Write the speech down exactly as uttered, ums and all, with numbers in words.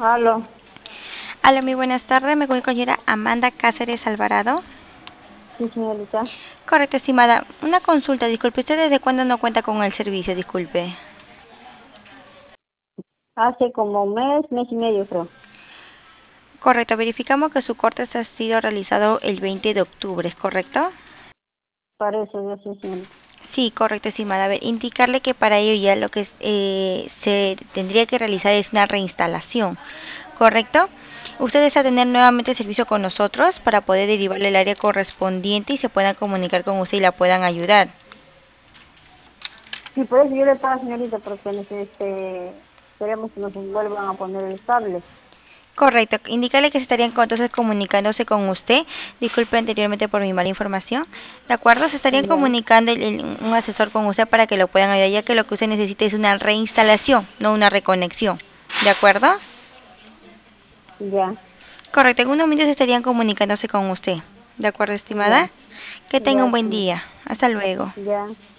Aló, Hola, muy buenas tardes. Me comunico con la señora Amanda Cáceres Alvarado. sí, señorita. Correcto, estimada. Una consulta, disculpe. ¿Usted desde cuándo no cuenta con el servicio? Disculpe. Hace como un mes, mes y medio creo. Correcto, verificamos que su corte ha sido realizado el veinte de octubre, ¿es correcto? Parece, no sé, señorita. Sí, correcto, estimada. A ver, indicarle que para ello ya lo que eh, se tendría que realizar es una reinstalación, ¿correcto? Usted desea tener nuevamente servicio con nosotros para poder derivarle el área correspondiente y se puedan comunicar con usted y la puedan ayudar. Sí, por eso yo le pago, señorita, porque no sé, este, queremos que nos vuelvan a poner el cable. Correcto, indicarle que se estarían co- entonces comunicándose con usted. Disculpe anteriormente por mi mala información. ¿De acuerdo? Se estarían Ya, comunicando el- el- un asesor con usted para que lo puedan ayudar, ya que lo que usted necesita es una reinstalación, no una reconexión. ¿De acuerdo? ya, Correcto, en unos minutos estarían comunicándose con usted. ¿De acuerdo, estimada? ya, Que tenga un ya, buen sí, día. Hasta luego. ya.